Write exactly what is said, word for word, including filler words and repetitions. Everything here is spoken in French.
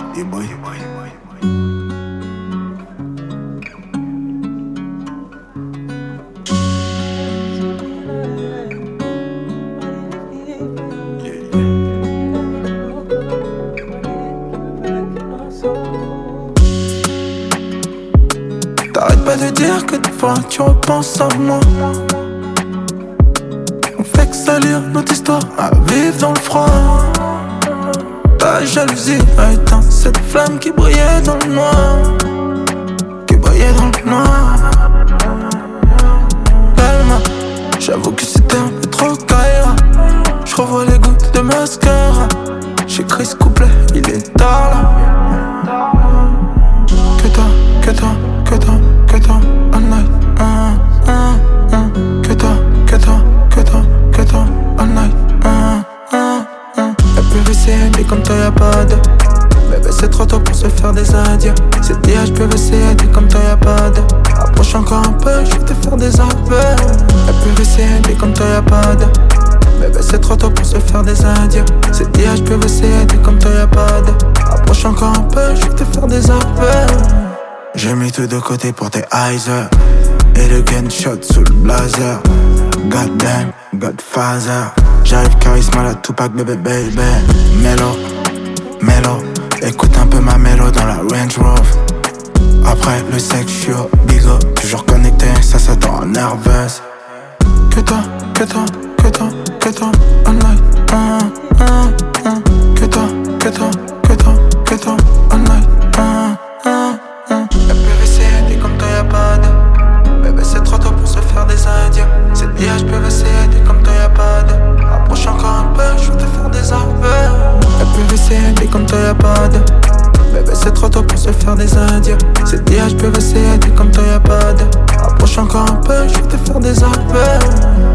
Et boy. T'arrêtes pas de dire que des fois tu repenses à moi. On fait que salir notre histoire à vivre dans le froid. Ta jalousie a éteint cette flamme qui brillait dans le noir. Qui brillait dans le noir. Calma, j'avoue que c'était un peu trop Kaira. J'revois les gouttes de mascara. J'écris ce couplet, il est tard là. Que toi, que toi, que toi, que toi, all night, uh, uh, uh. Que toi, que toi, que toi, que toi, all night, uh, uh, uh. La P V C, dit comme toi y'a pas de bébé, c'est trop tôt pour se faire des adieux. C'est D H P V C, dit comme toi y'a pas de approche encore un peu, je vais te faire des aveux. La P V C, dit comme toi y'a pas de bébé, c'est trop tôt pour se faire des adieux. C'est D H P V C, dit comme toi y'a pas de approche encore un peu, je vais te faire des aveux. J'ai mis tout de côté pour tes eyes et le gunshot sous le blazer. Goddamn, Godfather. J'arrive charisme à la Tupac, bébé, baby. Mellow, mellow. Écoute un peu ma mélo dans la Range Rover. Après le sex, j'suis au bigo. Toujours connecté, ça ça t'en nerveuse. Que toi, que toi, que toi, que toi, all night, uh, uh, uh. Que toi, que toi, que toi, que toi, all night, uh, uh, uh. La P V C, dit comme toi y'a pas de bébé, c'est trop tôt pour se faire des adieux. C'est D H P V C, dit comme toi y'a pas de approche encore un peu, je vais te faire des aveux. La P V C, dit comme toi y'a pas de bébé, c'est trop tôt pour se faire des adieux. C'est D H P V C, dit comme toi y'a pas de approche encore un peu, je vais te faire des aveux.